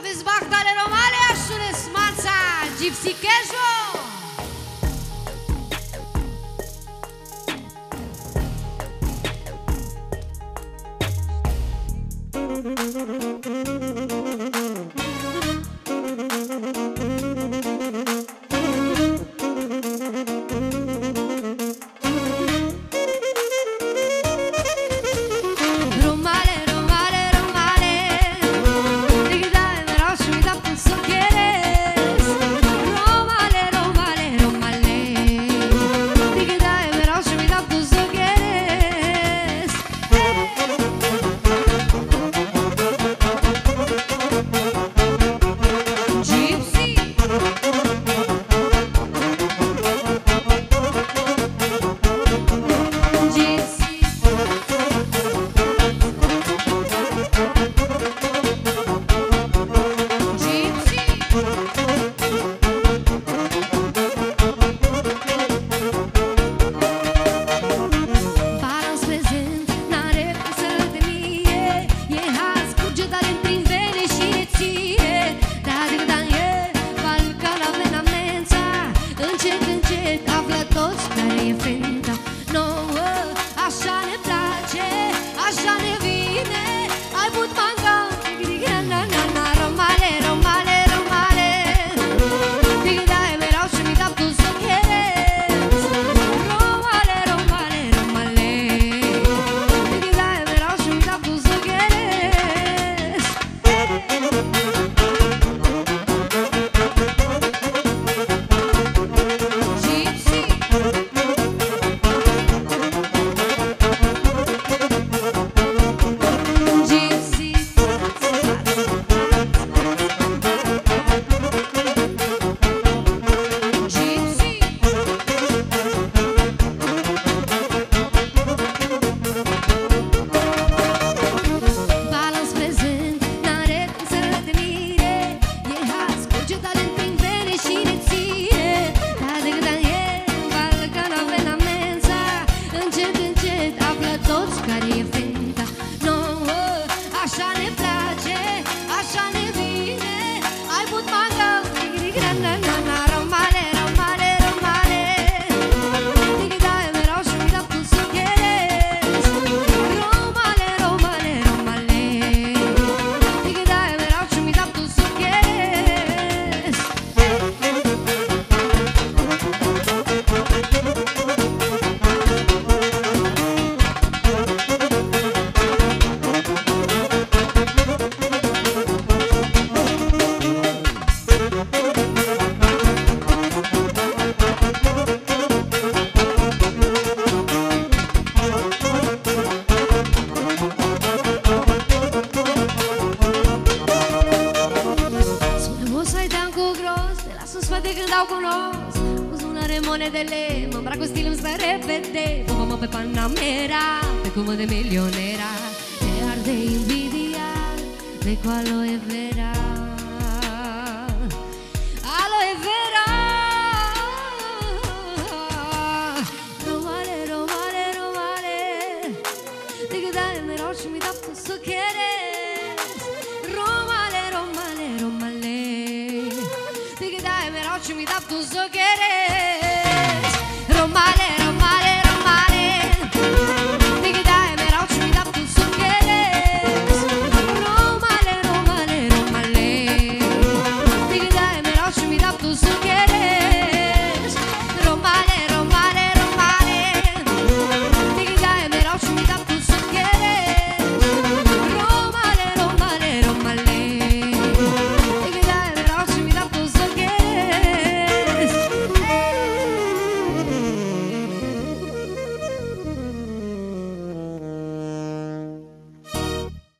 Aveți bahtale romale, așule smanța, Gypsy Casual. Când dau cunosc cu sunare monedele, mă îmbrac cu stil, îmi stă repede. Fumă pe Panamera, pe cumă de milionera. Te arde invidia, de cu aloe vera. Aloe vera. Romale, romale, romale, de que dai mereu și mi dau tu să quieres. Romale, romale, romale, de que dai mereu și mi dau tu să quieres. Romale.